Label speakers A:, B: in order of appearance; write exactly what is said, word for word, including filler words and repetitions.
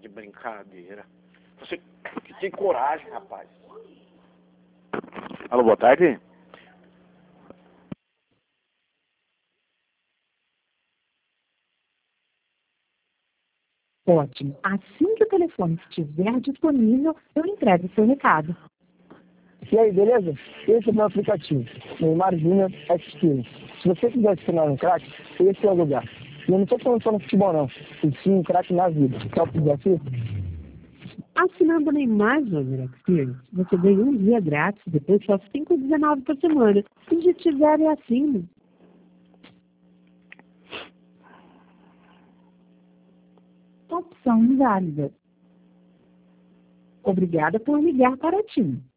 A: que brincadeira. Você que tem coragem, rapaz. Alô, boa tarde.
B: Ótimo. Assim que o telefone estiver disponível, eu entrego o seu recado.
C: E aí, beleza? Esse é o meu aplicativo, Neymar Júnior Experience. Se você quiser se tornar um craque, esse é o lugar. E eu não estou falando só no futebol, não. E sim um craque na vida. Qual o desafio?
B: Assinando Neymar Júnior Experience, você ganha um dia grátis, depois só cinco reais e dezenove centavos por semana. Se já tiver, é assim. Opção inválida. Obrigada por ligar para a TIM.